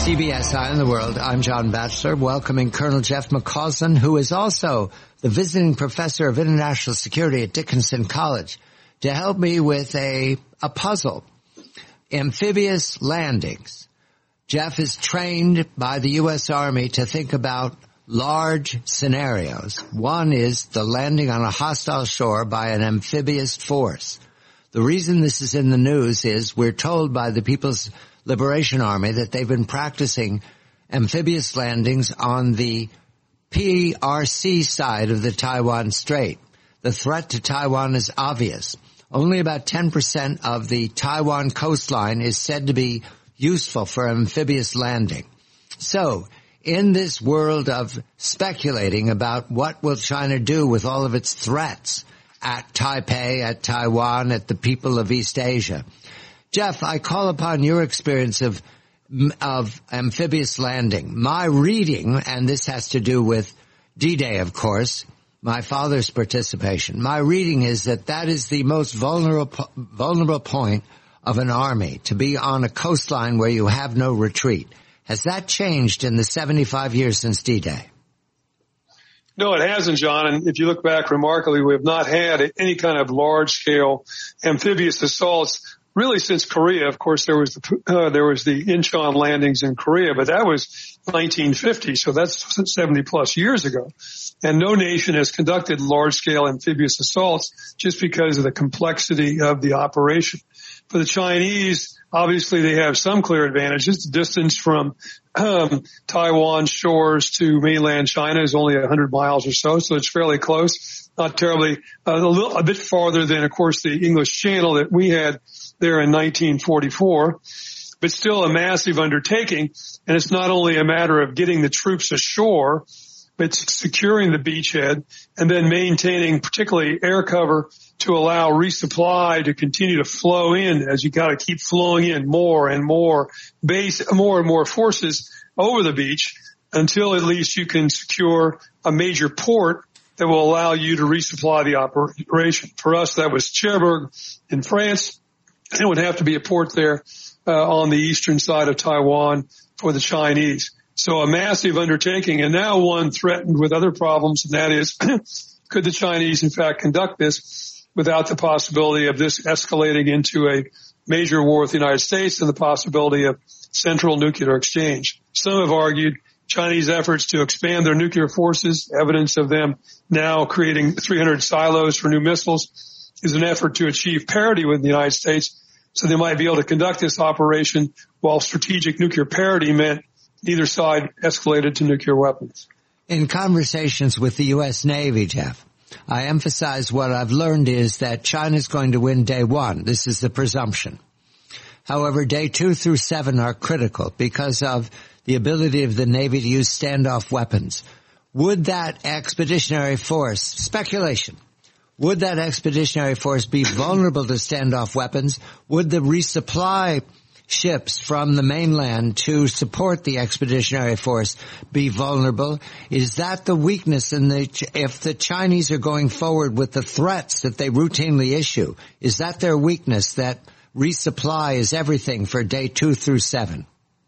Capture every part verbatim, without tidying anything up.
C B S Eye on the World. I'm John Batchelor, welcoming Colonel Jeff McCausland, who is also the visiting professor of international security at Dickinson College, to help me with a, a puzzle. Amphibious landings. Jeff is trained by the U S Army to think about large scenarios. One is the landing on a hostile shore by an amphibious force. The reason this is in the news is we're told by the People's Liberation Army that they've been practicing amphibious landings on the P R C side of the Taiwan Strait. The threat to Taiwan is obvious. Only about ten percent of the Taiwan coastline is said to be useful for amphibious landing. So, in this world of speculating about what will China do with all of its threats at Taipei, at Taiwan, at the people of East Asia, Jeff, I call upon your experience of of amphibious landing. My reading, and this has to do with D-Day, of course, my father's participation. My reading is that that is the most vulnerable vulnerable point of an army, to be on a coastline where you have no retreat. Has that changed in the seventy-five years since D-Day? No, it hasn't, John. And if you look back remarkably, we have not had any kind of large-scale amphibious assaults really since Korea. Of course, there was the, uh, there was the Incheon landings in Korea, but that was nineteen fifty, so that's seventy plus years ago. And no nation has conducted large-scale amphibious assaults just because of the complexity of the operation. For the Chinese, obviously they have some clear advantages. The distance from um, Taiwan shores to mainland China is only one hundred miles or so, so it's fairly close. Not terribly, uh, a little, a bit farther than, of course, the English Channel that we had there in nineteen forty-four, but still a massive undertaking. And it's not only a matter of getting the troops ashore, but securing the beachhead and then maintaining particularly air cover to allow resupply to continue to flow in, as you got to keep flowing in more and more base, more and more forces over the beach until at least you can secure a major port that will allow you to resupply the operation. For us, that was Cherbourg in France. It would have to be a port there uh, on the eastern side of Taiwan for the Chinese. So a massive undertaking, and now one threatened with other problems, and that is, could the Chinese in fact conduct this without the possibility of this escalating into a major war with the United States and the possibility of central nuclear exchange? Some have argued Chinese efforts to expand their nuclear forces, evidence of them now creating three hundred silos for new missiles, is an effort to achieve parity with the United States, so they might be able to conduct this operation while strategic nuclear parity meant neither side escalated to nuclear weapons. In conversations with the U S Navy, Jeff, I emphasize what I've learned is that China's going to win day one. This is the presumption. However, day two through seven are critical because of the ability of the Navy to use standoff weapons. Would that expeditionary force, speculation, would that expeditionary force be vulnerable to standoff weapons? Would the resupply ships from the mainland to support the expeditionary force be vulnerable? Is that the weakness in the, if the Chinese are going forward with the threats that they routinely issue, is that their weakness, that resupply is everything for day two through seven?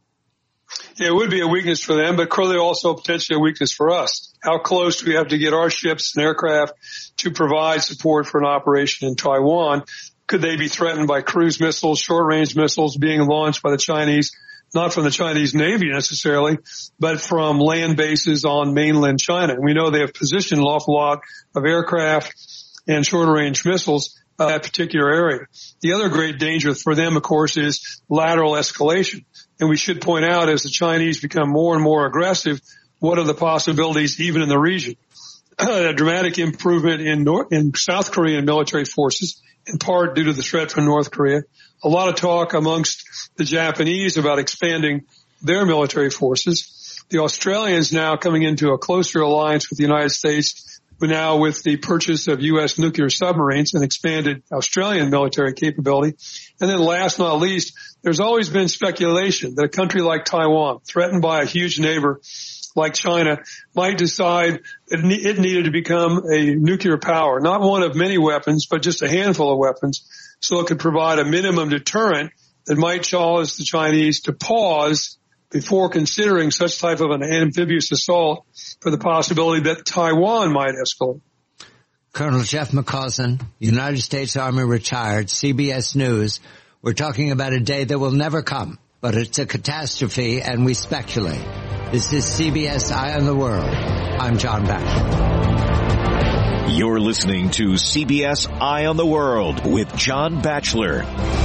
Yeah, it would be a weakness for them, but clearly also potentially a weakness for us. How close do we have to get our ships and aircraft to provide support for an operation in Taiwan? Could they be threatened by cruise missiles, short-range missiles being launched by the Chinese, not from the Chinese Navy necessarily, but from land bases on mainland China? And we know they have positioned an awful lot of aircraft and short-range missiles in that particular area. The other great danger for them, of course, is lateral escalation. And we should point out, as the Chinese become more and more aggressive, what are the possibilities even in the region? A dramatic improvement in North, in South Korean military forces, in part due to the threat from North Korea. A lot of talk amongst the Japanese about expanding their military forces. The Australians now coming into a closer alliance with the United States, but now with the purchase of U S nuclear submarines and expanded Australian military capability. And then last but not least, there's always been speculation that a country like Taiwan, threatened by a huge neighbor like China, might decide that it needed to become a nuclear power, not one of many weapons, but just a handful of weapons, so it could provide a minimum deterrent that might cause the Chinese to pause before considering such type of an amphibious assault for the possibility that Taiwan might escalate. Colonel Jeff McCausland, United States Army retired, C B S News. We're talking about a day that will never come, but it's a catastrophe, and we speculate. This is C B S Eye on the World. I'm John Batchelor. You're listening to C B S Eye on the World with John Batchelor.